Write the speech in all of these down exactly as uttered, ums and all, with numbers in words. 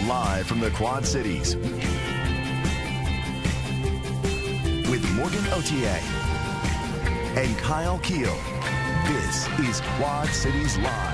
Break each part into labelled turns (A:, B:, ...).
A: live from the Quad Cities with Morgan Otier and Kyle Keel. This is Quad Cities Live.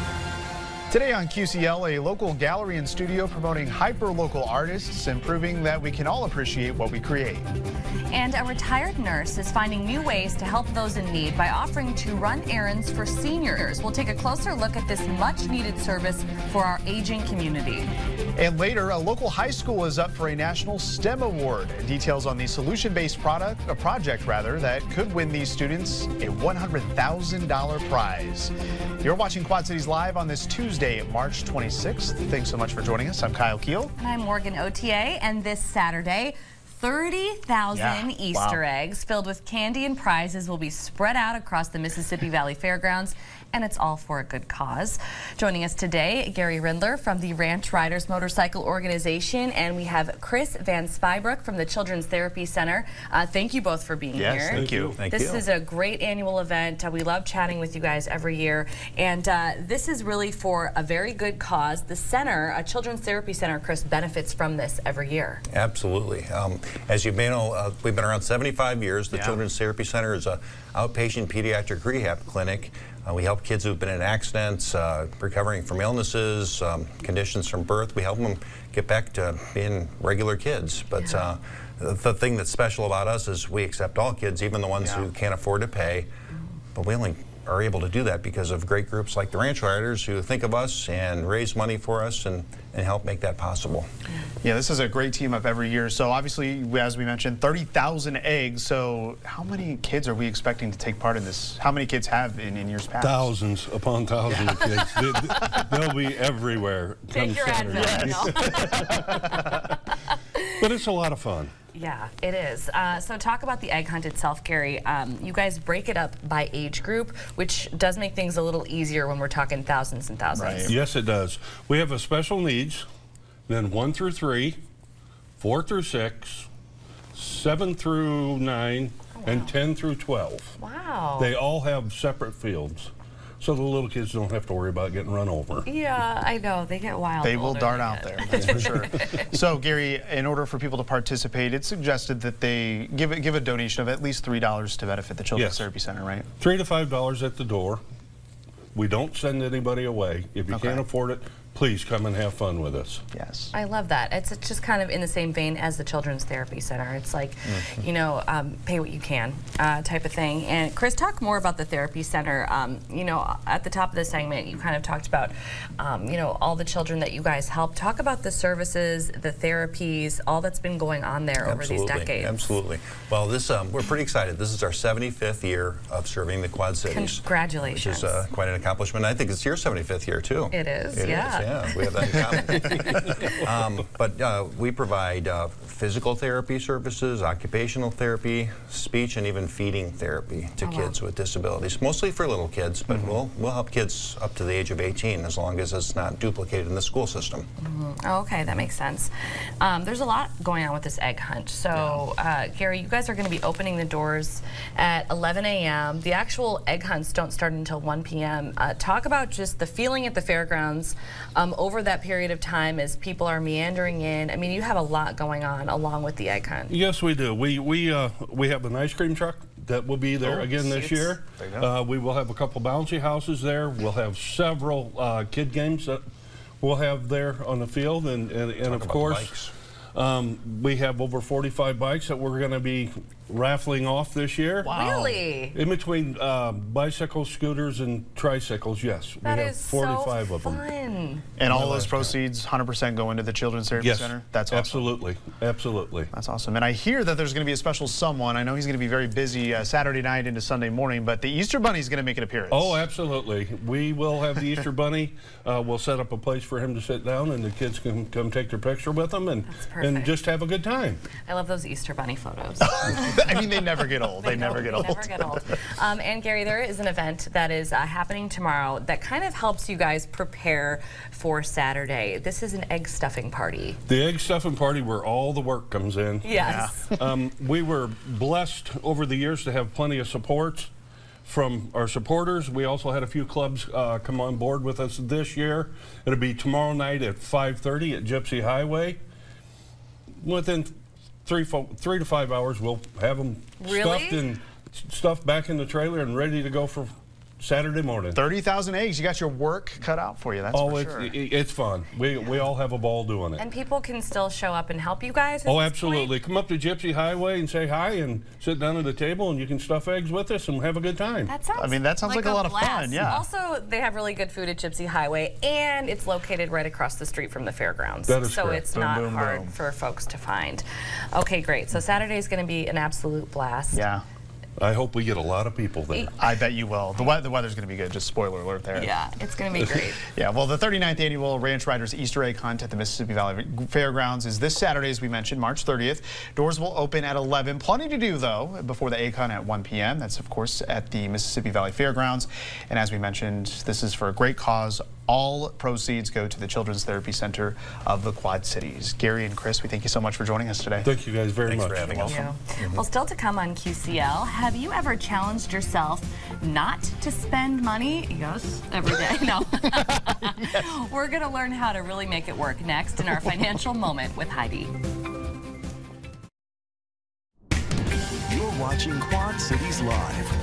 B: Today on Q C L, a local gallery and studio promoting hyper-local artists and proving that we can all appreciate what we create.
C: And a retired nurse is finding new ways to help those in need by offering to run errands for seniors. We'll take a closer look at this much-needed service for our aging community.
B: And later, a local high school is up for a National STEM Award. Details on the solution-based product, a project rather, that could win these students a one hundred thousand dollar prize. You're watching Quad Cities Live on this Tuesday, March twenty-sixth. Thanks so much for joining us. I'm Kyle Keel.
C: And I'm Morgan Otier. And this Saturday, thirty thousand
B: yeah.
C: Easter
B: wow.
C: eggs filled with candy and prizes will be spread out across the Mississippi Valley Fairgrounds, and it's all for a good cause. Joining us today, Gary Rindler from the Ranch Riders Motorcycle Organization, and we have Chris Van Spybrook from the Children's Therapy Center. Uh, thank you both for being
B: yes,
C: here.
B: Thank you.
D: Thank
C: this
D: you.
C: is a great annual event. Uh, we love chatting with you guys every year, and uh, this is really for a very good cause. The center, a Children's Therapy Center, Chris, benefits from this every year.
D: Absolutely. Um, as you may know, uh, we've been around seventy-five years. The
B: yeah.
D: Children's Therapy Center is an outpatient pediatric rehab clinic. Uh, we help kids who've been in accidents, uh, recovering from illnesses, um, conditions from birth. We help them get back to being regular kids. But
C: Yeah.
D: uh, the thing that's special about us is we accept all kids, even the ones
B: Yeah.
D: who can't afford to pay. But we only are able to do that because of great groups like the Ranch Riders who think of us and raise money for us and, and help make that possible.
B: Yeah, this is a great team up every year. So obviously, as we mentioned, thirty thousand eggs. So how many kids are we expecting to take part in this? How many kids have in, in years past?
E: Thousands upon thousands of kids. They, they'll be everywhere.
C: Take your Advil, you know.
E: But it's a lot of fun.
C: Yeah, it is. Uh, so talk about the egg hunt itself, Gary. Um, you guys break it up by age group, which does make things a little easier when we're talking thousands and thousands.
B: Right.
E: Yes, it does. We have a special needs, then one through three, four through six, seven through nine,
C: Oh, wow.
E: and ten through twelve.
C: Wow.
E: They all have separate fields, so the little kids don't have to worry about getting run over.
C: Yeah, I know. They get wild.
B: They
C: the
B: will
C: older
B: dart
C: they
B: out
C: get.
B: there, that's for sure. So, Gary, in order for people to participate, it's suggested that they give it, give a donation of at least three dollars to benefit the Children's
E: Yes.
B: Therapy Center, right?
E: Three to five dollars at the door. We don't send anybody away. If you
B: Okay.
E: can't afford it, please come and have fun with us.
B: Yes.
C: I love that. It's it's just kind of in the same vein as the Children's Therapy Center. It's like,
B: Mm-hmm.
C: you know, um, pay what you can uh, type of thing. And Chris, talk more about the Therapy Center. Um, you know, at the top of the segment, you kind of talked about, um, you know, all the children that you guys help. Talk about the services, the therapies, all that's been going on there over
D: Absolutely.
C: these decades.
D: Absolutely. Well, this um, we're pretty excited. This is our seventy-fifth year of serving the Quad Cities.
C: Congratulations.
D: Which is uh, quite an accomplishment. I think it's your seventy-fifth year, too.
C: It is,
D: It
C: yeah.
D: is, yeah. We have that in common. um, but uh, we provide uh, physical therapy services, occupational therapy, speech, and even feeding therapy to
C: Oh, wow.
D: kids with disabilities. Mostly for little kids, but
B: Mm-hmm.
D: we'll, we'll help kids up to the age of eighteen as long as it's not duplicated in the school system.
C: Mm-hmm. Oh, okay, that makes sense. Um, there's a lot going on with this egg hunt. So, uh, Gary, you guys are going to be opening the doors at eleven A M The actual egg hunts don't start until one P M Uh, talk about just the feeling at the fairgrounds um, over that period of time as people are meandering in. I mean, you have a lot going on along with the egg hunt.
E: Yes, we do. We we uh, we have an ice cream truck that will be there
B: Oh,
E: again this
C: cute.
E: year.
B: There you go.
E: Uh, we will have a couple bouncy houses there. We'll have several uh, kid games that we'll have there on the field, and and, and
D: Talk
E: of
D: about
E: course,
D: bikes.
E: um, we have over forty-five bikes that we're going to be raffling off this year.
C: Really?
E: In between uh, bicycles, scooters, and tricycles, yes,
C: That
E: we have
C: is
E: forty-five
C: so
E: of them.
C: fun.
B: And all
E: Yeah,
B: those
E: last time.
B: proceeds, one hundred percent go into the Children's Therapy
E: Yes,
B: Center? That's awesome.
E: absolutely, absolutely.
B: That's awesome. And I hear that there's going to be a special someone. I know he's going to be very busy uh, Saturday night into Sunday morning, but the Easter Bunny is going to make an appearance.
E: Oh, absolutely. We will have the Easter Bunny. Uh, we'll set up a place for him to sit down, and the kids can come take their picture with him and,
C: That's perfect.
E: and just have a good time.
C: I love those Easter Bunny photos.
B: I mean, they never get old. They, never
C: don't-
B: get
C: they
B: old.
C: Never get old. Um, and Gary, there is an event that is uh, happening tomorrow that kind of helps you guys prepare for Saturday. This is an egg stuffing party.
E: The egg stuffing party where all the work comes in.
C: Yes.
E: Um, we were blessed over the years to have plenty of support. from our supporters. We also had a few clubs uh, come on board with us this year. It'll be tomorrow night at five thirty at Gypsy Highway. Within three, four, three to five hours, we'll have them
C: Really?
E: stuffed and stuffed back in the trailer and ready to go for Saturday morning.
B: thirty thousand eggs. You got your work cut out for you. That's
E: Oh,
B: for
E: it's,
B: sure.
E: it, it's fun. We, we all have a ball doing it.
C: And people can still show up and help you guys? at
E: Oh,
C: this
E: absolutely.
C: point?
E: Come up to Gypsy Highway and say hi and sit down at the table and you can stuff eggs with us and have a good time.
C: That sounds
B: I mean, that sounds like a lot of fun,
C: blast.
B: yeah.
C: Also, they have really good food at Gypsy Highway, and it's located right across the street from the fairgrounds.
E: That is
C: so
E: correct.
C: it's
B: Boom,
C: not
B: boom,
C: hard
B: boom.
C: for folks to find. Okay, great. So Saturday is going to be an absolute blast.
B: Yeah.
E: I hope we get a lot of people there.
B: I bet you will. The, we the weather's going to be good. Just spoiler alert there.
C: Yeah, it's going to be great.
B: Yeah, well, the thirty-ninth Annual Ranch Riders Easter Egg Hunt at the Mississippi Valley Fairgrounds is this Saturday, as we mentioned, March thirtieth. Doors will open at eleven. Plenty to do, though, before the egg hunt at one p m That's, of course, at the Mississippi Valley Fairgrounds. And as we mentioned, this is for a great cause. All proceeds go to the Children's Therapy Center of the Quad Cities. Gary and Chris, we thank you so much for joining us today.
E: Thank you guys very
D: Thanks
E: much.
D: for having us.
C: Thank you. Well, still to come on Q C L, have you ever challenged yourself not to spend money? Yes, every day. No. Yes. We're going to learn how to really make it work next in our financial moment with Heidi.
A: You're watching Quad Cities Live.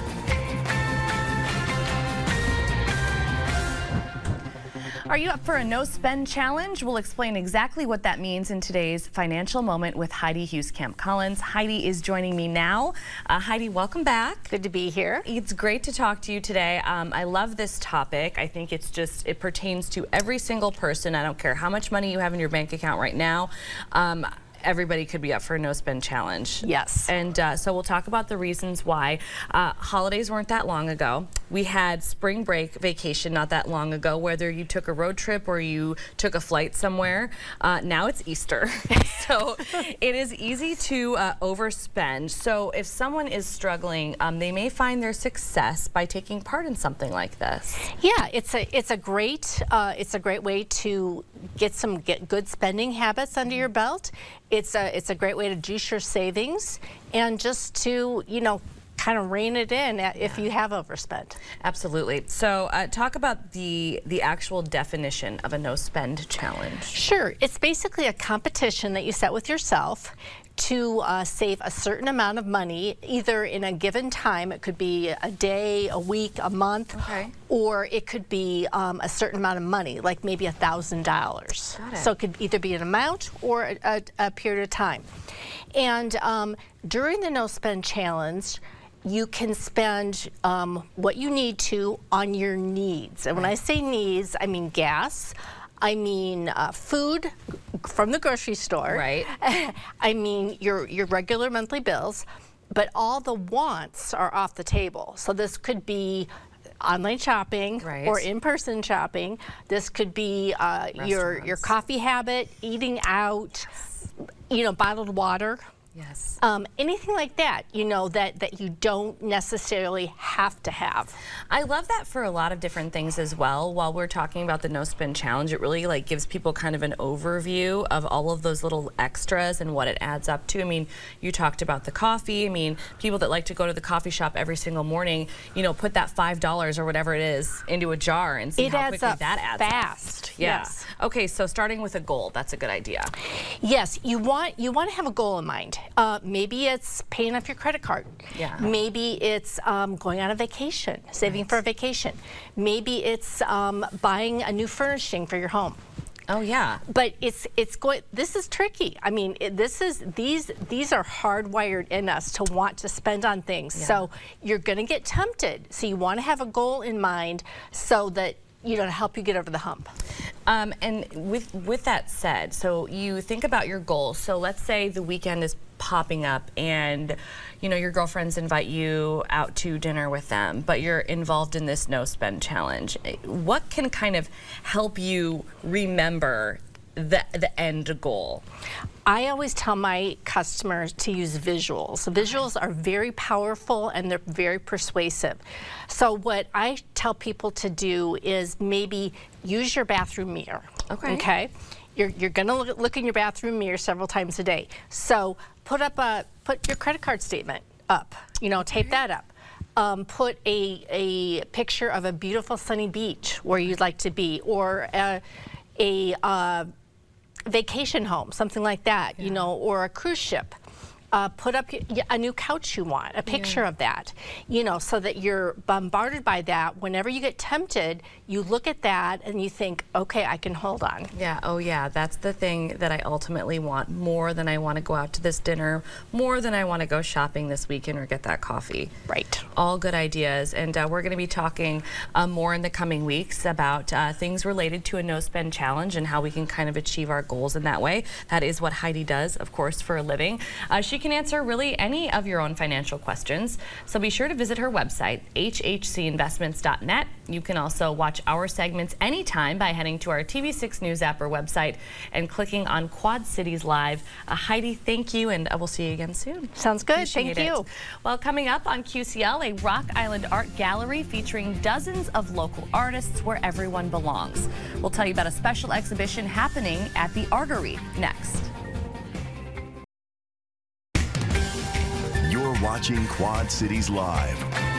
C: Are you up for a no-spend challenge? We'll explain exactly what that means in today's financial moment with Heidi Hugheskamp-Collins. Heidi is joining me now. Uh, Heidi, welcome back.
F: Good to be here.
C: It's great to talk to you today. Um, I love this topic. I think it's just, it pertains to every single person. I don't care how much money you have in your bank account right now. Um, Everybody could be up for a no-spend challenge.
F: Yes.
C: And uh, so we'll talk about the reasons why. Uh, holidays weren't that long ago. We had spring break vacation not that long ago, whether you took a road trip or you took a flight somewhere. Uh, now it's Easter. So it is easy to uh, overspend. So if someone is struggling, um, they may find their success by taking part in something like this.
F: Yeah, it's a it's a great uh, it's a great way to get some get good spending habits under your belt. It's a it's a great way to juice your savings and just to, you know, kind of rein it in if you have overspent.
C: Absolutely. So uh, talk about the the actual definition of a no spend challenge.
F: Sure. It's basically a competition that you set with yourself to uh, save a certain amount of money, either in a given time. It could be a day, a week, a month,
C: Okay.
F: or it could be um, a certain amount of money, like maybe a thousand dollars.
C: Got it.
F: So it could either be an amount or a, a, a period of time. And um, during the no spend challenge, you can spend um, what you need to on your needs. And when I say needs, I mean gas. I mean uh, food from the grocery store.
C: Right.
F: I mean your your regular monthly bills, but all the wants are off the table. So this could be online shopping
C: Right.
F: or in-person shopping. This could be uh, your your
C: Restaurants.
F: coffee habit, eating out, you know, bottled water.
C: Yes.
F: Um, anything like that, you know, that, that you don't necessarily have to have.
C: I love that for a lot of different things as well. While we're talking about the no spend challenge, it really like gives people kind of an overview of all of those little extras and what it adds up to. I mean, you talked about the coffee. I mean, people that like to go to the coffee shop every single morning, you know, put that five dollars or whatever it is into a jar and see
F: It
C: how
F: adds
C: quickly
F: up
C: that adds
F: fast.
C: up. Yeah.
F: Yes.
C: Okay, so starting with a goal, that's a good idea.
F: Yes, you want you want to have a goal in mind. Uh, maybe it's paying off your credit card.
C: Yeah.
F: Maybe it's um, going on a vacation, saving for a vacation. Maybe it's um, buying a new furnishing for your home.
C: Oh yeah.
F: But it's it's going. This is tricky. I mean, it, this is these these are hardwired in us to want to spend on things.
C: Yeah.
F: So you're going to get tempted. So you want to have a goal in mind so that, you know, to help you get over the hump.
C: Um, and with with that said, so you think about your goals. So let's say the weekend is popping up and, you know, your girlfriends invite you out to dinner with them, but you're involved in this no spend challenge. What can kind of help you remember the, the end goal?
F: I always tell my customers to use visuals. Visuals are very powerful and they're very persuasive. So what I tell people to do is maybe use your bathroom mirror.
C: Okay.
F: Okay. You're, you're going to look, look in your bathroom mirror several times a day. So put up a put your credit card statement up. You know, tape that up. um, put a, a picture of a beautiful sunny beach where you'd like to be, or a, a uh, vacation home, something like that, yeah. you know, or a cruise ship. Uh, put up a new couch you want, a picture yeah. of that, you know, so that you're bombarded by that. Whenever you get tempted, you look at that and you think, okay, I can hold on.
C: Yeah, oh yeah, that's the thing that I ultimately want, more than I want to go out to this dinner, more than I want to go shopping this weekend or get that coffee.
F: Right.
C: All good ideas, and uh, we're going to be talking uh, more in the coming weeks about uh, things related to a no-spend challenge and how we can kind of achieve our goals in that way. That is what Heidi does, of course, for a living. Uh, she can answer really any of your own financial questions, so be sure to visit her website, h h c investments dot net. You can also watch our segments anytime by heading to our T V six News app or website and clicking on Quad Cities Live. Uh, Heidi, thank you, and uh, we'll see you again soon.
F: Sounds good.
C: Appreciate
F: Thank you.
C: It. Well, coming up on Q C L, a Rock Island art gallery featuring dozens of local artists where everyone belongs. We'll tell you about a special exhibition happening at the Artery next.
A: You're watching Quad Cities Live.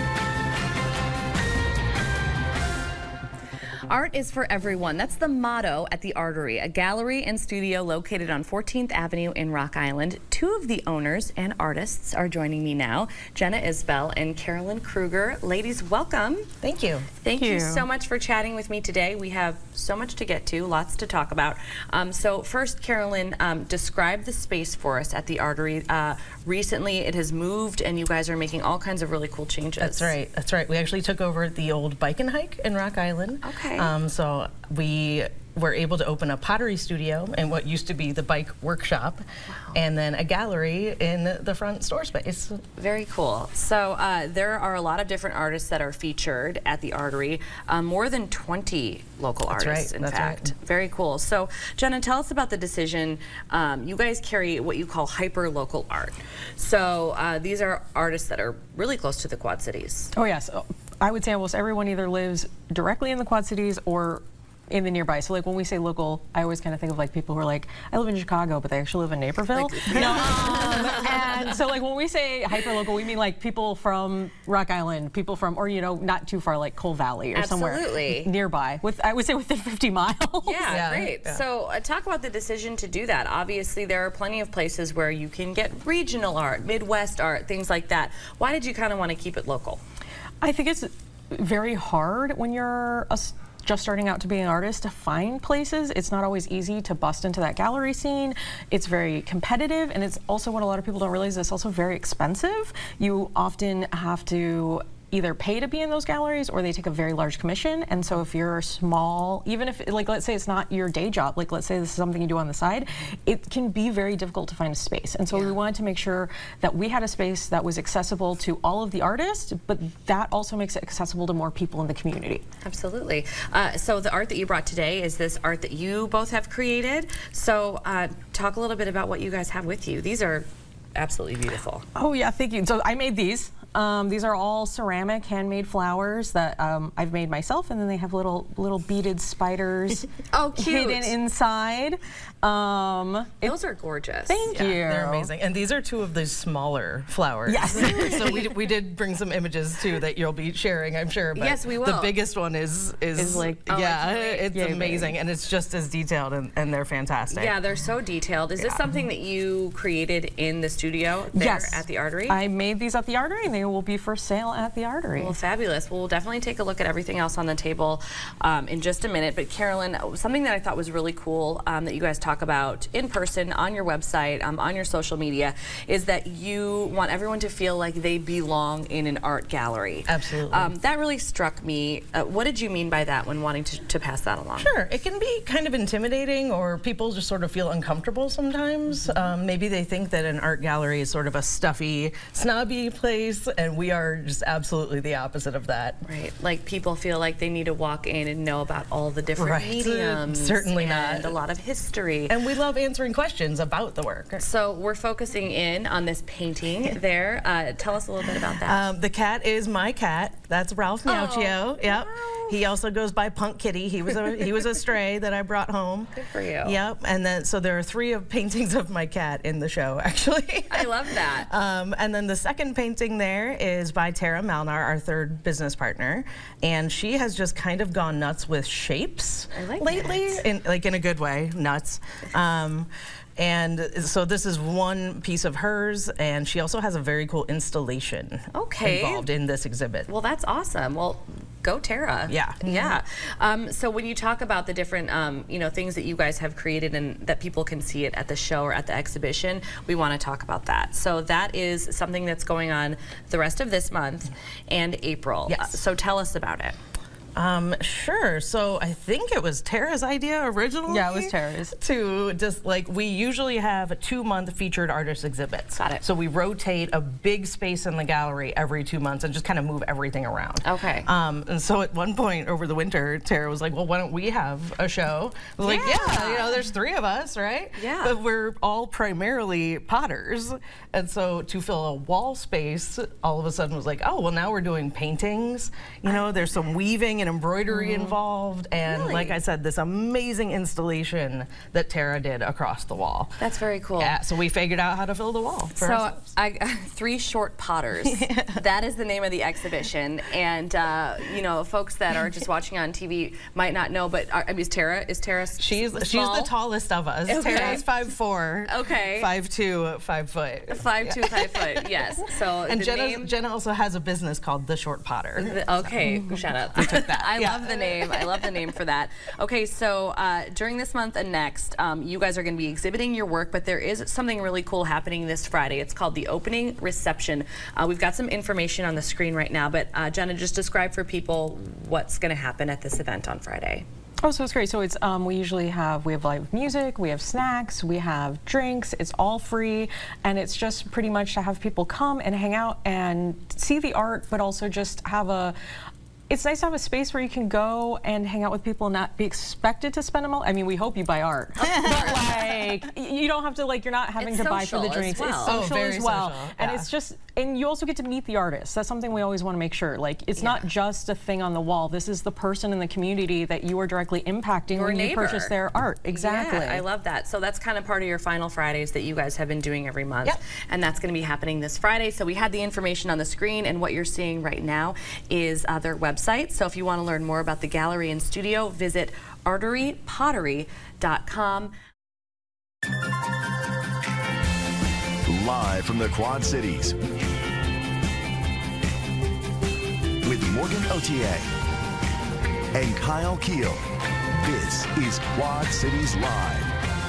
C: Art is for everyone. That's the motto at the Artery, a gallery and studio located on fourteenth Avenue in Rock Island. Two of the owners and artists are joining me now, Jenna Isbell and Carolyn Kruger. Ladies, welcome.
G: Thank you.
C: Thank, Thank you. you so much for chatting with me today. We have so much to get to, lots to talk about. Um, so first, Carolyn, um, describe the space for us at the Artery. Uh, recently, it has moved, and you guys are making all kinds of really cool changes.
G: That's right. That's right. We actually took over the old Bike and Hike in Rock Island.
C: Okay.
G: Um, so we were able to open a pottery studio in what used to be the bike workshop, wow. and then a gallery in the front store space.
C: Very cool. So uh, there are a lot of different artists that are featured at the Artery, um, more than twenty local
G: That's
C: artists,
G: right.
C: in
G: That's
C: fact.
G: Right.
C: Very cool. So Jenna, tell us about the decision. Um, you guys carry what you call hyper-local art. So uh, these are artists that are really close to the Quad Cities.
H: Oh yes. I would say almost everyone either lives directly in the Quad Cities or in the nearby. So like when we say local, I always kind of think of like people who are like, I live in Chicago, but they actually live in Naperville. Like, you know? um, and so like when we say hyper local, we mean like people from Rock Island, people from, or you know, not too far, like Coal Valley or
C: Absolutely.
H: somewhere nearby. With I would say within fifty miles.
C: Yeah,
G: yeah.
C: great.
G: Yeah.
C: So uh, talk about the decision to do that. Obviously, there are plenty of places where you can get regional art, Midwest art, things like that. Why did you kind of want to keep it local?
H: I think it's very hard when you're a just starting out to be an artist to find places. It's not always easy to bust into that gallery scene. It's very competitive, and it's also what a lot of people don't realize, it's also very expensive. You often have to either pay to be in those galleries or they take a very large commission. And so if you're small, even if, like, let's say it's not your day job, like let's say this is something you do on the side, it can be very difficult to find a space. And so yeah. we wanted to make sure that we had a space that was accessible to all of the artists, but that also makes it accessible to more people in the community.
C: Absolutely. Uh, so the art that you brought today is this art that you both have created. So uh, talk a little bit about what you guys have with you. These are absolutely beautiful.
H: Oh yeah, thank you. So I made these. Um, these are all ceramic, handmade flowers that um, I've made myself, and then they have little little beaded spiders
C: oh, cute.
H: hidden inside. Um,
C: Those are gorgeous.
H: Thank
G: yeah,
H: you.
G: They're amazing. And these are two of the smaller flowers.
H: Yes.
G: So we, we did bring some images too that you'll be sharing, I'm sure. But
C: yes, we will.
G: The biggest one is is,
H: is like
C: oh,
G: yeah,
C: it's,
G: it's amazing, and it's just as detailed, and, and they're fantastic.
C: Yeah, they're so detailed. Is yeah. this something that you created in the studio there
H: yes.
C: at the Artery?
H: I made these at the Artery, and they will be for sale at the Artery.
C: Well, fabulous. Well, we'll definitely take a look at everything else on the table um, in just a minute. But Carolyn, something that I thought was really cool um, that you guys talk about in person on your website, um, on your social media, is that you want everyone to feel like they belong in an art gallery.
G: Absolutely.
C: Um, that really struck me. Uh, what did you mean by that when wanting to, to pass that along?
G: Sure. It can be kind of intimidating, or people just sort of feel uncomfortable sometimes. Mm-hmm. um, maybe they think that an art gallery is sort of a stuffy, snobby place, and we are just absolutely the opposite of that.
C: Right. Like people feel like they need to walk in and know about all the different
G: right.
C: mediums.
G: Certainly
C: and
G: not.
C: a lot of history.
G: And we love answering questions about the work.
C: So we're focusing in on this painting there. Uh, tell us a little bit about that.
G: Um, the cat is my cat. That's Ralph Macchio.
C: Oh,
G: Yep.
C: wow.
G: He also goes by Punk Kitty. He was a he was a stray that I brought home.
C: Good for you.
G: Yep. And then so there are three of paintings of my cat in the show, actually.
C: I love that.
G: Um, and then the second painting there is by Tara Malnar, our third business partner, and she has just kind of gone nuts with shapes
C: I like
G: lately,
C: that.
G: in like in a good way, nuts. Um, And so this is one piece of hers, and she also has a very cool installation
C: Okay.
G: involved in this exhibit.
C: Well, that's awesome. Well, go Tara.
G: Yeah.
C: Yeah. Um, so when you talk about the different, um, you know, things that you guys have created and that people can see it at the show or at the exhibition, we want to talk about that. So that is something that's going on the rest of this month and April.
G: Yes.
C: Uh, so tell us about it.
G: Um, sure. So I think it was Tara's idea originally.
H: Yeah, it was Tara's.
G: To just like, we usually have a two month featured artist exhibits.
C: Got it.
G: So we rotate a big space in the gallery every two months and just kind of move everything around.
C: Okay.
G: Um, and so at one point over the winter, Tara was like, well, why don't we have a show? I was like,
C: Yeah.
G: yeah, you know, there's three of us, right?
C: Yeah.
G: But we're all primarily potters. And so to fill a wall space, all of a sudden was like, oh, well, now we're doing paintings. You know, there's some weaving and embroidery involved, and
C: Really?
G: like I said, this amazing installation that Tara did across the wall.
C: That's very cool.
G: Yeah, so we figured out how to fill the wall for
C: So,
G: ourselves.
C: I, Three Short Potters. That is the name of the exhibition, and uh, you know, folks that are just watching on T V might not know. But uh, I mean, is Tara is Tara? s-
G: She's
C: small?
G: she's the tallest of us.
C: Okay.
G: Tara's five four.
C: Okay.
G: five two, five foot.
C: Five two, five foot. Yes. So
G: And
C: the
G: Jenna,
C: name.
G: Jenna also has a business called The Short Potter.
C: The- okay, shut up. I
G: Yeah.
C: love the name. I love the name for that. Okay, so uh, during this month and next, um, you guys are going to be exhibiting your work, but there is something really cool happening this Friday. It's called the opening reception. Uh, we've got some information on the screen right now, but uh, Jenna, just describe for people what's going to happen at this event on Friday.
H: Oh, so it's great. So it's um, we usually have we have live music, we have snacks, we have drinks. It's all free, and it's just pretty much to have people come and hang out and see the art, but also just have a. It's nice to have a space where you can go and hang out with people and not be expected to spend a month. I mean, we hope you buy art, but like you don't have to like you're not having
C: It's
H: to buy for the
C: social as
H: drinks.
C: well.
H: It's
G: Oh,
H: social
G: very
H: as well,
G: social,
H: and
G: yeah.
H: it's just and you also get to meet the artists. That's something we always want to make sure. Like it's not just a thing on the wall. This is the person in the community that you are directly impacting
C: Your
H: when you
C: neighbor.
H: purchase their art. Exactly.
C: Yeah, I love that. So that's kind of part of your Final Fridays that you guys have been doing every month.
G: Yep.
C: And that's going to be happening this Friday. So we had the information on the screen, and what you're seeing right now is uh, their website. So if you want to learn more about the gallery and studio, visit artery pottery dot com.
A: Live from the Quad Cities with Morgan Otier and Kyle Keel. This is Quad Cities Live.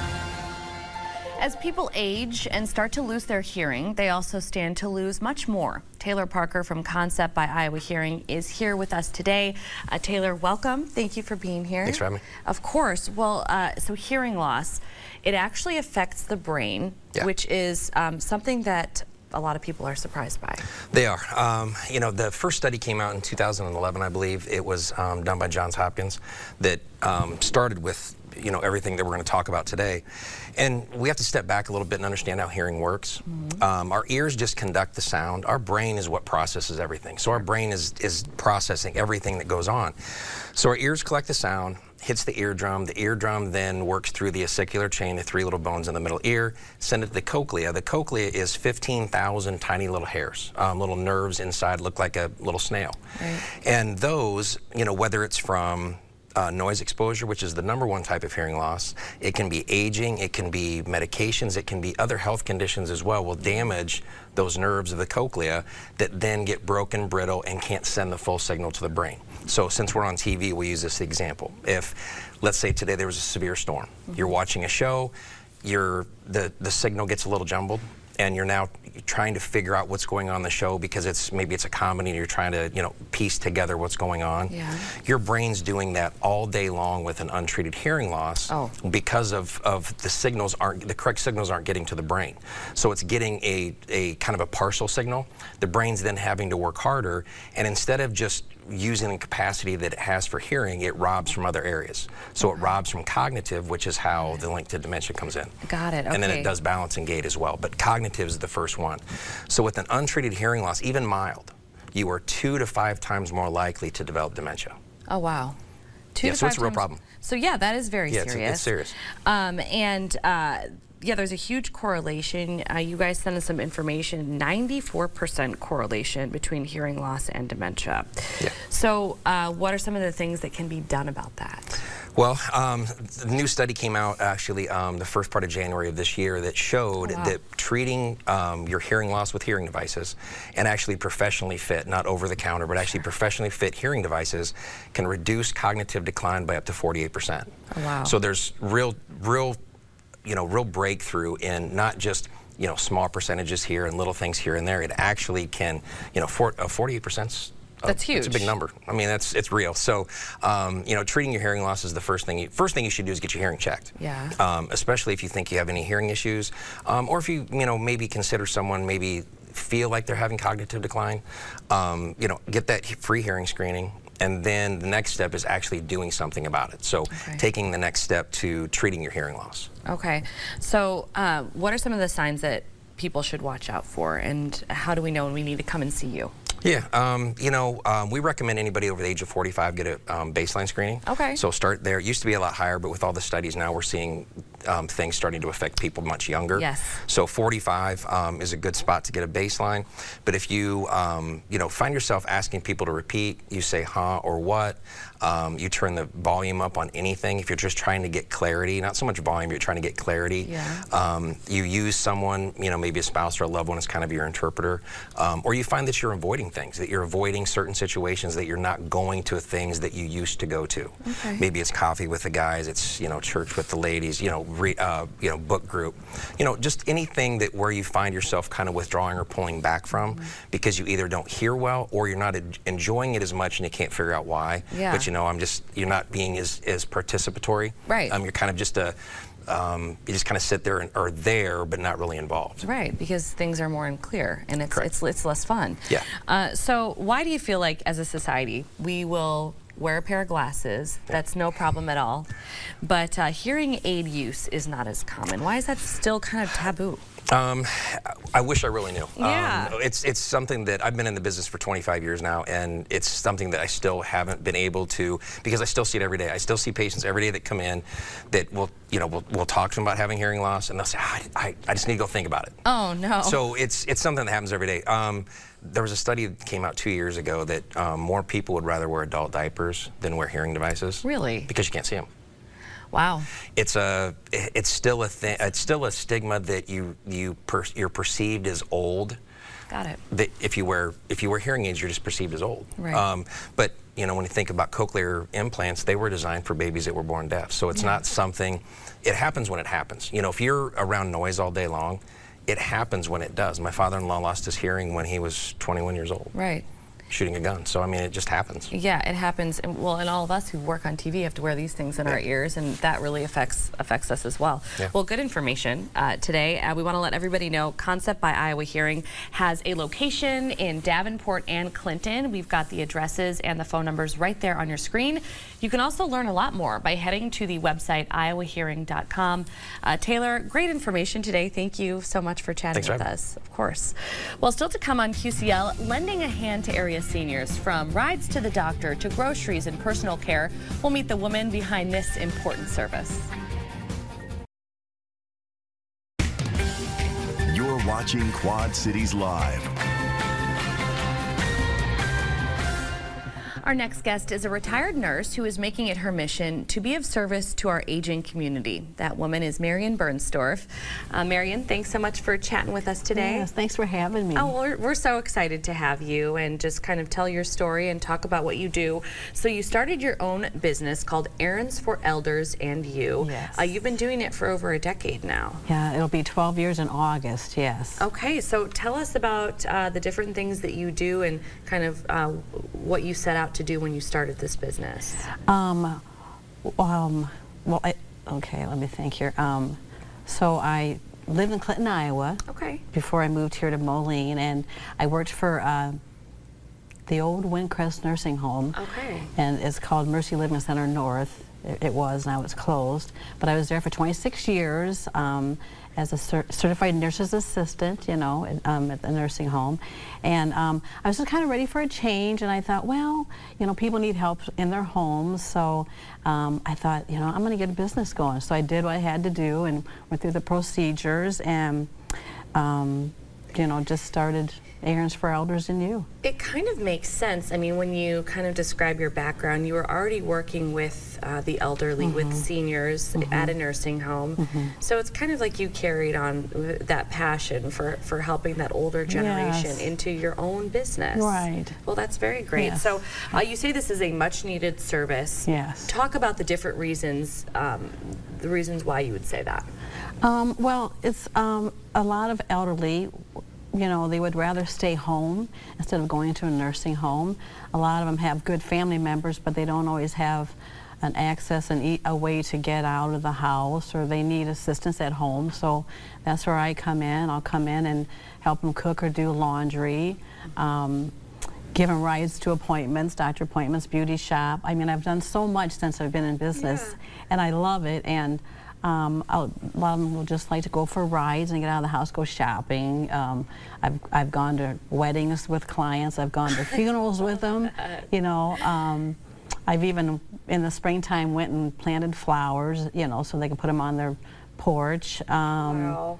C: As people age and start to lose their hearing, they also stand to lose much more. Taylor Parker from Concept by Iowa Hearing is here with us today. Uh, Taylor, welcome. Thank you for being here.
I: Thanks for having me.
C: Of course. Well, uh, so hearing loss, it actually affects the brain,
I: Yeah.
C: which is um, something that a lot of people are surprised by.
I: They are. Um, you know, the first study came out in two thousand eleven, I believe. It was um, done by Johns Hopkins that um, started with, you know, everything that we're going to talk about today. And we have to step back a little bit and understand how hearing works. Mm-hmm. um, our ears just conduct the sound. Our brain is what processes everything. So our brain is, is processing everything that goes on. So our ears collect the sound, hits the eardrum. The eardrum then works through the ossicular chain, the three little bones in the middle ear, send it to the cochlea. The cochlea is fifteen thousand tiny little hairs, um, little nerves inside, look like a little snail.
C: Right.
I: And those, you know, whether it's from Uh, noise exposure, which is the number one type of hearing loss. It can be aging, it can be medications, it can be other health conditions as well, will damage those nerves of the cochlea that then get broken, brittle, and can't send the full signal to the brain. So since we're on T V, we use this example. If, let's say today there was a severe storm, mm-hmm. you're watching a show, you're, the, the signal gets a little jumbled, and you're now trying to figure out what's going on in the show because it's maybe it's a comedy and you're trying to, you know, piece together what's going on.
C: Yeah.
I: Your brain's doing that all day long with an untreated hearing loss
C: Oh.
I: because of, of the signals aren't, the correct signals aren't getting to the brain. So it's getting a, a kind of a partial signal. The brain's then having to work harder, and instead of just using the capacity that it has for hearing, it robs from other areas. So it robs from cognitive, which is how the link to dementia comes in.
C: Got it. Okay.
I: And then it does balance and gait as well. But cognitive is the first one. So with an untreated hearing loss, even mild, you are two to five times more likely to develop dementia.
C: Oh, wow. Two
I: yeah,
C: to
I: so
C: five
I: it's a real
C: times.
I: problem.
C: So yeah, that is very
I: Yeah, it's,
C: serious.
I: it's serious.
C: Um, and uh, yeah, there's a huge correlation. Uh, you guys sent us some information, ninety-four percent correlation between hearing loss and dementia.
I: Yeah.
C: So uh, what are some of the things that can be done about that?
I: Well, um, the new study came out actually um, the first part of January of this year that showed
C: Oh, wow.
I: that treating um, your hearing loss with hearing devices and actually professionally fit, not over the counter, but actually professionally fit hearing devices can reduce cognitive decline by up to forty-eight percent.
C: Oh, wow.
I: So there's real, real, you know, real breakthrough in not just you know small percentages here and little things here and there. It actually can, you know, for, uh, forty-eight percent.
C: That's huge.
I: It's a big number. I mean, that's it's real. So, um, you know, treating your hearing loss is the first thing. You, first thing you should do is get your hearing checked.
C: Yeah.
I: Um, especially if you think you have any hearing issues, um, or if you, you know, maybe consider someone maybe feel like they're having cognitive decline. Um, you know, get that free hearing screening, and then the next step is actually doing something about it. So,
C: Okay.
I: taking the next step to treating your hearing loss.
C: Okay. So uh, what are some of the signs that people should watch out for, and how do we know when we need to come and see you?
I: Yeah, um, you know, um, we recommend anybody over the age of forty-five get a um, baseline screening.
C: Okay.
I: So start there. It used to be a lot higher, but with all the studies now, we're seeing um, things starting to affect people much younger.
C: Yes.
I: So forty-five um, is a good spot to get a baseline. But if you, um, you know, find yourself asking people to repeat, you say huh or what, um, you turn the volume up on anything. If you're just trying to get clarity, not so much volume, you're trying to get clarity.
C: Yeah.
I: Um, you use someone, you know, maybe a spouse or a loved one as kind of your interpreter, um, or you find that you're avoiding things, that you're avoiding certain situations, that you're not going to things that you used to go to.
C: Okay.
I: Maybe it's coffee with the guys, it's, you know, church with the ladies, you know, re, uh, you know, book group, you know, just anything that where you find yourself kind of withdrawing or pulling back from mm-hmm. because you either don't hear well or you're not en enjoying it as much and you can't figure out why.
C: Yeah.
I: But you know, I'm just, you're not being as, as participatory.
C: Right.
I: Um, you're kind of just a, Um, you just kind of sit there and are there, but not really involved.
C: Right, because things are more unclear and it's
I: Correct.
C: it's it's less fun.
I: Yeah.
C: Uh, so why do you feel like, as a society, we will wear a pair of glasses?
I: Yeah.
C: That's no problem at all. But uh, hearing aid use is not as common. Why is that still kind of taboo?
I: Um, I wish I really knew.
C: Yeah.
I: Um, it's it's something that I've been in the business for twenty-five years now, and it's something that I still haven't been able to, because I still see it every day. I still see patients every day that come in that will, you know, we'll, we'll talk to them about having hearing loss, and they'll say, oh, I, I, I just need to go think about it.
C: Oh, no.
I: So it's it's something that happens every day. Um, there was a study that came out two years ago that um, more people would rather wear adult diapers than wear hearing devices.
C: Really?
I: Because you can't see them.
C: Wow.
I: It's a it's still a thing. It's still a stigma that you you per, you're perceived as old.
C: Got it.
I: That if you wear if you wear hearing aids, you're just perceived as old.
C: Right.
I: Um, but you know, when you think about cochlear implants, they were designed for babies that were born deaf. So it's
C: Yeah.
I: not something. It happens when it happens. You know, if you're around noise all day long, it happens when it does. My father-in-law lost his hearing when he was twenty-one years old.
C: Right.
I: Shooting a gun. So I mean, it just happens.
C: Yeah, it happens. And, well, and all of us who work on T V have to wear these things in
I: Yeah.
C: our ears, and that really affects affects us as well.
I: Yeah.
C: Well, good information uh, today. Uh, we want to let everybody know Concept by Iowa Hearing has a location in Davenport and Clinton. We've got the addresses and the phone numbers right there on your screen. You can also learn a lot more by heading to the website iowa hearing dot com. Uh, Taylor, great information today. Thank you so much for chatting
I: Thanks for
C: with
I: having me.
C: us. Of course. Well, still to come on Q C L, lending a hand to area seniors, from rides to the doctor to groceries and personal care. We'll meet the woman behind this important service.
A: You're watching Quad Cities Live.
C: Our next guest is a retired nurse who is making it her mission to be of service to our aging community. That woman is Marion Bernstorff. Uh, Marion, thanks so much for chatting with us today.
J: Yes, thanks for having me.
C: Oh, we're, we're so excited to have you and just kind of tell your story and talk about what you do. So you started your own business called Errands for Elders and You.
J: Yes.
C: Uh, you've been doing it for over a decade now.
J: Yeah, it'll be twelve years in August, yes.
C: Okay, so tell us about uh, the different things that you do and kind of uh, what you set out to do when you started this business.
J: Um, um, well, I, okay, let me think here. Um, so I lived in Clinton, Iowa.
C: Okay.
J: Before I moved here to Moline, and I worked for uh, the old Windcrest Nursing Home.
C: Okay.
J: And it's called Mercy Living Center North. it, it was, now it's closed. But I was there for twenty-six years um, as a cer certified nurse's assistant, you know, at, um, at the nursing home. And um, I was just kind of ready for a change, and I thought, well, you know, people need help in their homes, so um, I thought, you know, I'm going to get a business going. So I did what I had to do and went through the procedures and, um, you know, just started Errands for Elders and You.
C: It kind of makes sense. I mean, when you kind of describe your background, you were already working with uh, the elderly, mm-hmm. with seniors mm-hmm. at a nursing home. Mm-hmm. So it's kind of like you carried on that passion for, for helping that older generation yes. into your own business.
J: Right.
C: Well, that's very great.
J: Yes.
C: So uh, you say this is a much needed service.
J: Yes.
C: Talk about the different reasons, um, the reasons why you would say that.
J: Um, well, it's um, a lot of elderly. You know, they would rather stay home instead of going to a nursing home. A lot of them have good family members, but they don't always have an access and e a way to get out of the house, or they need assistance at home. So that's where I come in. I'll come in and help them cook or do laundry, um, give them rides to appointments, doctor appointments, beauty shop. I mean, I've done so much since I've been in business, yeah. and I love it. And Um, I'll, a lot of them will just like to go for rides and get out of the house, go shopping. Um, I've, I've gone to weddings with clients. I've gone to funerals with them. You know, um, I've even in the springtime went and planted flowers, you know, so they can put them on their porch. Um,
C: wow.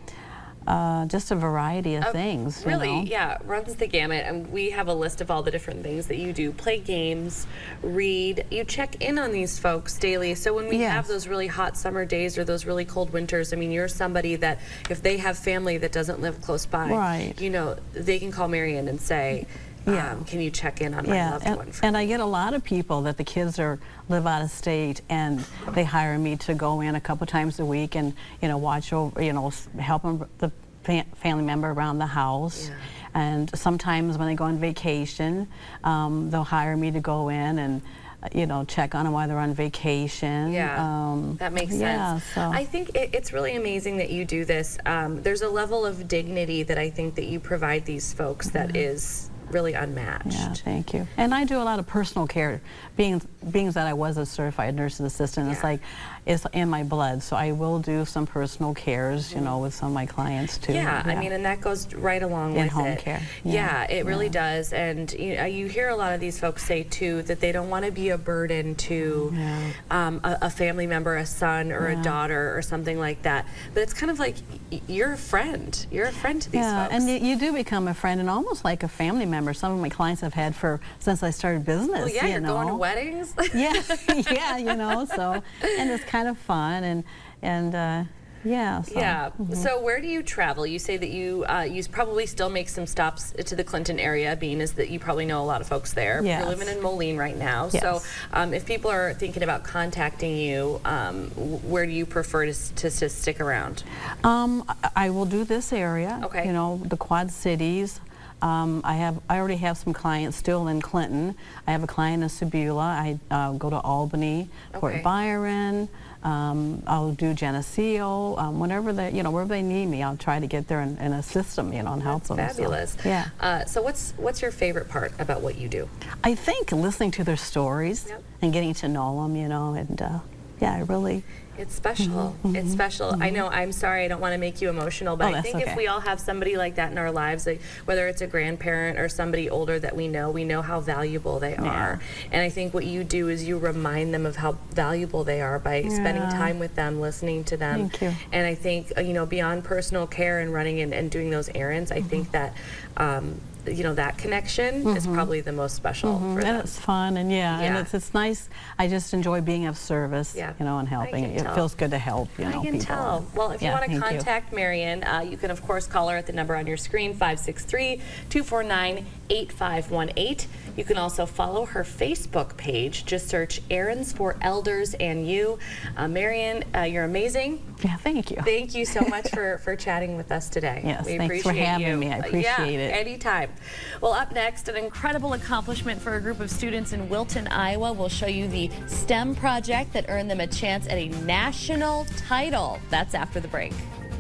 J: Uh, just a variety of uh, things.
C: Really,
J: you know?
C: yeah, runs the gamut. And we have a list of all the different things that you do. Play games, read. You check in on these folks daily. So when we
J: yes.
C: have those really hot summer days or those really cold winters, I mean, you're somebody that if they have family that doesn't live close by,
J: right.
C: you know, they can call Marian and say,
J: Yeah.
C: Um, can you check in on my
J: yeah.
C: loved
J: and,
C: one? For
J: and
C: me?
J: I get a lot of people that the kids are live out of state, and they hire me to go in a couple times a week and you know watch over, you know, help them the fa family member around the house. Yeah. And sometimes when they go on vacation, um, they'll hire me to go in and you know, check on them while they're on vacation.
C: Yeah,
J: um,
C: that makes sense.
J: Yeah, so.
C: I think it, it's really amazing that you do this. Um, there's a level of dignity that I think that you provide these folks mm-hmm. that is really unmatched.
J: Yeah, thank you. And I do a lot of personal care. Being, being that I was a certified nurse's assistant, yeah. it's like, it's in my blood, so I will do some personal cares, you know, with some of my clients too.
C: Yeah, yeah. I mean, and that goes right along
J: in
C: with
J: home
C: it.
J: care.
C: Yeah,
J: yeah
C: it really
J: yeah.
C: does. And you know, you hear a lot of these folks say too that they don't want to be a burden to
J: yeah.
C: um, a, a family member, a son or
J: yeah.
C: a daughter or something like that. But it's kind of like you're a friend. You're a friend to these
J: yeah,
C: folks.
J: and you do become a friend and almost like a family member. Some of my clients I've had for since I started business.
C: Well, yeah,
J: you
C: you're
J: know.
C: going to weddings.
J: yeah, yeah, you know. So, and it's kind of fun and and. Uh, Yeah. So,
C: yeah.
J: mm-hmm.
C: So where do you travel? You say that you uh, you probably still make some stops to the Clinton area, being as that you probably know a lot of folks there.
J: Yes.
C: You're living in Moline right now.
J: Yes.
C: So um, if people are thinking about contacting you, um, where do you prefer to, to, to stick around?
J: Um, I will do this area.
C: Okay.
J: You know, the Quad Cities. Um, I have. I already have some clients still in Clinton. I have a client in Sebula. I uh, go to Albany, Fort
C: Okay.
J: Byron. Um, I'll do Geneseo. Um, whenever they, you know, wherever they need me, I'll try to get there and, and assist them, you know, and help
C: That's
J: them.
C: Fabulous.
J: So, yeah.
C: Uh, so what's what's your favorite part about what you do?
J: I think listening to their stories
C: Yep.
J: and getting to know them, you know, and uh, yeah, I really.
C: It's special.
J: Mm-hmm,
C: it's special.
J: mm-hmm.
C: I know, I'm sorry, I don't want to make you emotional, but
J: Oh,
C: I
J: that's
C: think
J: okay.
C: if we all have somebody like that in our lives, like whether it's a grandparent or somebody older that we know, we know how valuable they
J: Yeah.
C: are. And I think what you do is you remind them of how valuable they are by spending
J: Yeah.
C: time with them, listening to them.
J: Thank you.
C: And I think, uh, you know, beyond personal care and running and, and doing those errands, I
J: Mm-hmm.
C: think that um, you know, that connection is probably the most special
J: Mm-hmm.
C: for
J: and
C: them.
J: it's fun, and yeah,
C: Yeah.
J: and it's it's nice. I just enjoy being of service,
C: Yeah.
J: you know, and
C: I
J: helping.
C: can
J: It
C: tell.
J: feels good to help, you know,
C: I can
J: people.
C: tell. Well, if
J: Yeah,
C: you want to
J: thank you.
C: contact Marian, uh, you can of course call her at the number on your screen, five six three, two four nine, eight five one eight. You can also follow her Facebook page. Just search Errands for Elders and You. Uh, Marian, uh, you're amazing.
J: Yeah, thank you.
C: Thank you so much for, for chatting with us today.
J: Yes,
C: we
J: thanks for
C: appreciate
J: having
C: you.
J: me. I
C: Uh,
J: appreciate
C: yeah,
J: it.
C: anytime. Well, up next, an incredible accomplishment for a group of students in Wilton, Iowa. We'll show you the STEM project that earned them a chance at a national title. That's after the break.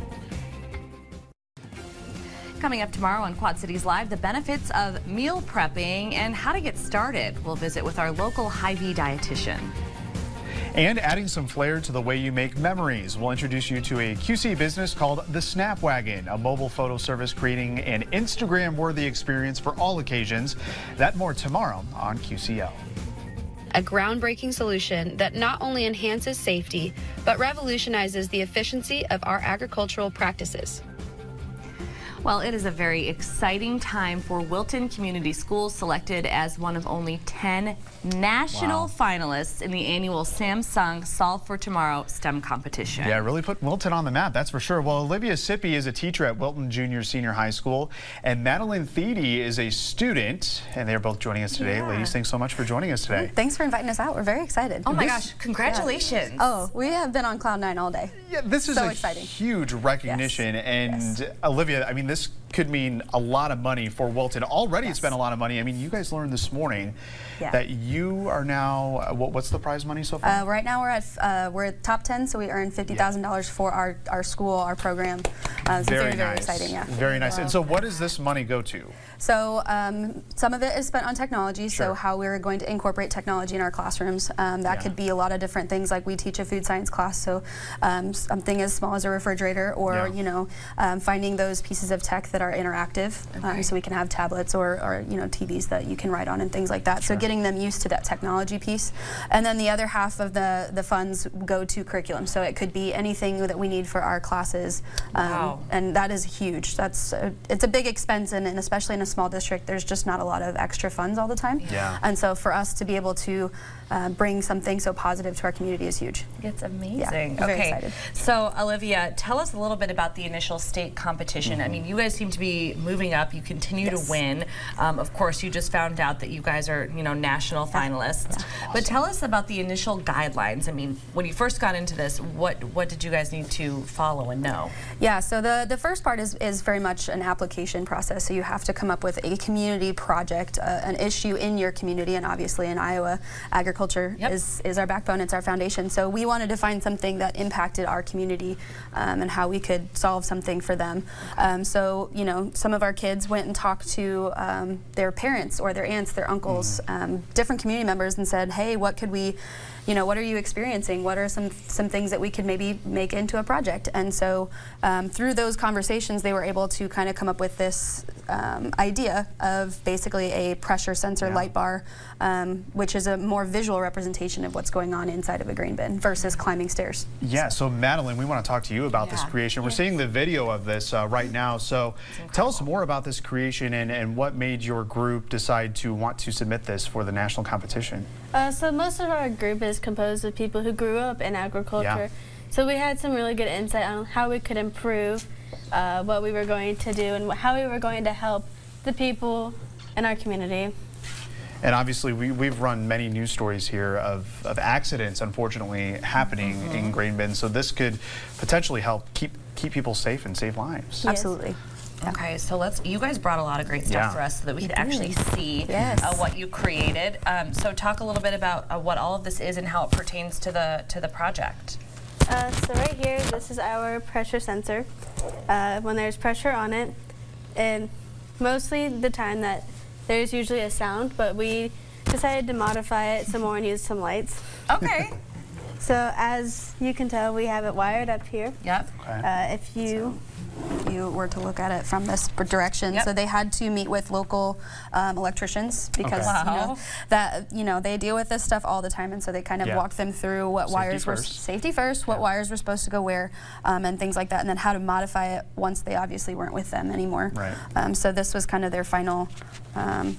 C: Coming up tomorrow on Quad Cities Live, the benefits of meal prepping and how to get started. We'll visit with our local Hy-Vee dietitian.
B: And adding some flair to the way you make memories. We'll introduce you to a Q C business called the Snap Wagon, a mobile photo service creating an Instagram-worthy experience for all occasions. That and more tomorrow on Q C L.
K: A groundbreaking solution that not only enhances safety, but revolutionizes the efficiency of our agricultural practices.
C: Well, it is a very exciting time for Wilton Community Schools, selected as one of only ten national
B: Wow.
C: finalists in the annual Samsung Solve for Tomorrow STEM competition.
B: Yeah, really put Wilton on the map, that's for sure. Well, Olivia Sippy is a teacher at Wilton Junior Senior High School, and Madeline Thiede is a student, and they're both joining us today.
L: Yeah.
B: Ladies, thanks so much for joining us today.
L: Thanks for inviting us out. We're very excited.
C: Oh my
B: This-
C: gosh, congratulations.
L: Yeah. Oh, we have been on cloud nine all day.
B: Yeah, this is
L: so
B: a
L: exciting.
B: huge recognition,
L: Yes.
B: and
L: Yes.
B: Olivia, I mean, this could mean a lot of money for Wilton. Already
L: Yes.
B: it's been a lot of money. I mean, you guys learned this morning
L: Yeah.
B: that you are now, uh, what, what's the prize money so far?
L: Uh, right now we're at uh, we're at top ten, so we earn fifty thousand dollars for our, our school, our program. Uh, so it's very, very
B: nice.
L: exciting, yeah.
B: Very nice. And so what does this money go to?
L: So um, some of it is spent on technology,
B: Sure.
L: so how we're going to incorporate technology in our classrooms. Um, that
B: Yeah.
L: could be a lot of different things, like we teach a food science class, so um, something as small as a refrigerator, or
B: Yeah.
L: you know, um, finding those pieces of tech that are interactive,
C: Okay.
L: um, so we can have tablets or, or you know T Vs that you can write on and things like that.
B: Sure.
L: So getting them used to that technology piece, and then the other half of the the funds go to curriculum. So it could be anything that we need for our classes, um,
C: Wow.
L: and that is huge. That's a, it's a big expense, and, and especially in a small district, there's just not a lot of extra funds all the time.
B: Yeah.
L: And so for us to be able to uh, bring something so positive to our community is huge.
C: It's amazing.
L: Yeah, very
C: okay.
L: excited.
C: So, Olivia, tell us a little bit about the initial state competition. I mean, you guys seem to be moving up. You continue
L: Yes.
C: to win. Um, of course, you just found out that you guys are, you know, national finalists. But tell us about the initial guidelines. I mean, when you first got into this, what what did you guys need to follow and know?
L: Yeah, so the, the first part is, is very much an application process. So you have to come up with a community project, uh, an issue in your community, and obviously in Iowa, agriculture
C: Yep.
L: is, is our backbone, it's our foundation. So we wanted to find something that impacted our community um, and how we could solve something for them. Um, so, you know, some of our kids went and talked to um, their parents or their aunts, their uncles, um, different community members, and said, hey, what could we, you know, what are you experiencing? What are some some things that we could maybe make into a project? And so um, through those conversations, they were able to kind of come up with this um, idea of basically a pressure sensor
B: Yeah.
L: light bar, um, which is a more visual representation of what's going on inside of a grain bin versus climbing stairs.
B: Yeah, so Madeline, we want to talk to you about this
C: Yeah.
B: creation. We're seeing the video of this uh, right now. So tell us more about this creation and, and what made your group decide to want to submit this for the national competition.
M: Uh, so most of our group is composed of people who grew up in agriculture.
B: Yeah.
M: So we had some really good insight on how we could improve uh, what we were going to do and wh how we were going to help the people in our community.
B: And obviously, we, we've run many news stories here of, of accidents, unfortunately, happening
L: Mm-hmm.
B: in grain bins. So this could potentially help keep keep people safe and save lives.
L: Absolutely.
C: Okay, so let's. You guys brought a lot of great stuff
B: Yeah.
C: for us so that we,
L: We
C: could
L: did.
C: actually see
L: Yes.
C: uh, what you created. Um, so talk a little bit about uh, what all of this is and how it pertains to the to the project.
M: Uh, so right here, this is our pressure sensor. Uh, when there's pressure on it, and mostly the time that there's usually a sound, but we decided to modify it some more and use some lights.
C: Okay.
M: So as you can tell, we have it wired up here.
C: Yep.
B: Okay.
L: Uh, if you if you were to look at it from this direction,
C: Yep.
L: so they had to meet with local um, electricians because
B: Okay.
L: you know
C: Wow.
L: that you know they deal with this stuff all the time, and so they kind of
B: Yeah.
L: walked them through what
B: Safety
L: wires were
B: first.
L: safety first, what
B: Yeah.
L: wires were supposed to go where, um, and things like that, and then how to modify it once they obviously weren't with them anymore.
B: Right.
L: Um, so this was kind of their final um,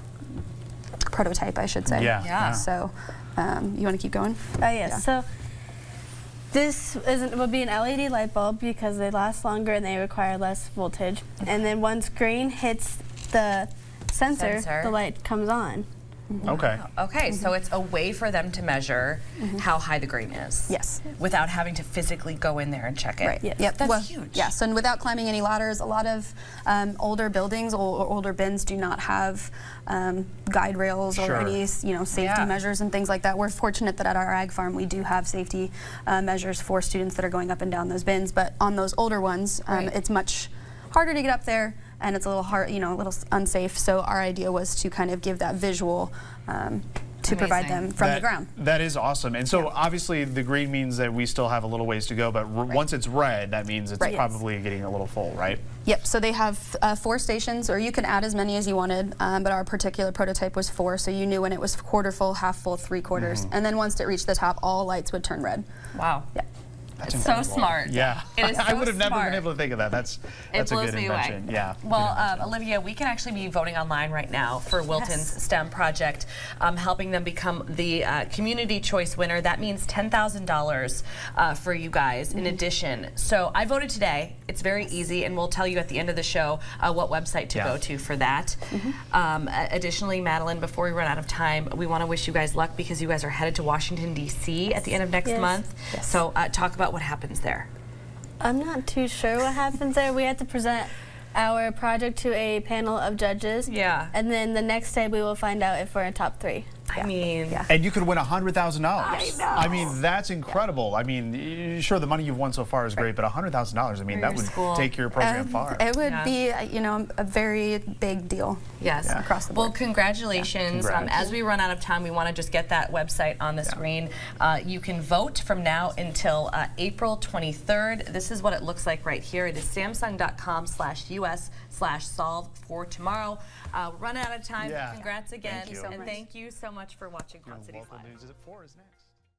L: prototype, I should say.
B: Yeah.
C: Yeah.
L: So um, you want to keep going?
M: Oh yes.
L: Yeah.
M: So this isn't, would be an L E D light bulb because they last longer and they require less voltage. And then once grain hits the sensor,
C: Sensor.
M: the light comes on.
B: Okay.
C: Okay, so it's a way for them to measure
L: Mm-hmm.
C: how high the grain is.
L: Yes.
C: Without having to physically go in there and check it.
L: Right.
M: Yes.
L: Yep.
C: That's
L: well,
C: huge.
L: Yes, and without climbing any ladders, a lot of um, older buildings or, or older bins do not have um, guide rails or
B: Sure.
L: any you know safety
C: Yeah.
L: measures and things like that. We're fortunate that at our ag farm we do have safety uh, measures for students that are going up and down those bins. But on those older ones, um,
C: Right.
L: it's much harder to get up there, and it's a little hard, you know, a little unsafe. So our idea was to kind of give that visual. Um, to provide
C: Amazing.
L: them from
B: that,
L: the ground.
B: That is awesome. And so obviously the green means that we still have a little ways to go, but r once it's red, that means it's
L: Right.
B: probably getting a little full, right?
L: Yep, so they have uh, four stations, or you can add as many as you wanted, um, but our particular prototype was four, so you knew when it was quarter full, half full, three quarters.
B: Mm-hmm.
L: And then once it reached the top, all lights would turn red.
C: Wow.
L: Yeah.
B: That's
C: It's so
B: incredible.
C: smart.
B: Yeah.
C: It is
B: I
C: so
B: would have never
C: smart.
B: been able to think of that. That's that's
C: It
B: a
C: blows
B: good
C: me
B: invention.
C: away.
B: Yeah.
C: Well, um, Olivia, we can actually be voting online right now for Wilton's STEM project, um, helping them become the uh, community choice winner. That means ten thousand dollars uh, for you guys in addition. So I voted today. It's very easy, and we'll tell you at the end of the show uh, what website to
B: Yeah.
C: go to for that. Um, a- additionally, Madeline, before we run out of time, we want to wish you guys luck because you guys are headed to Washington, D C at the end of next
M: Yes.
C: month.
L: Yes.
C: So uh, talk about what happens there.
M: I'm not too sure what happens there. We have to present our project to a panel of judges.
C: Yeah.
M: And then the next day we will find out if we're in top three.
C: I mean,
L: Yeah.
B: And you could win one hundred thousand dollars.
C: I know.
B: I mean, that's incredible. I mean, y- sure, the money you've won so far is great, but one hundred thousand dollars, I mean,
C: For
B: that
C: your
B: would
C: school.
B: take your program
L: Um,
B: far.
L: It would
C: Yeah.
L: be, uh, you know, a very big deal.
C: Yes.
B: Yeah.
L: Across the
C: Well,
L: board.
C: congratulations.
B: Yeah.
C: Um,
B: Congrats.
C: as we run out of time, we want to just get that website on the screen. Uh, you can vote from now until uh, April twenty-third. This is what it looks like right here. It is samsung.com slash us slash solve for tomorrow. Uh, run out of time.
B: Yeah.
C: Congrats again.
B: Thank you so
C: and
L: much.
C: thank you so much for watching Quad Cities
B: Local
C: Live.
B: news is at four, isn't it?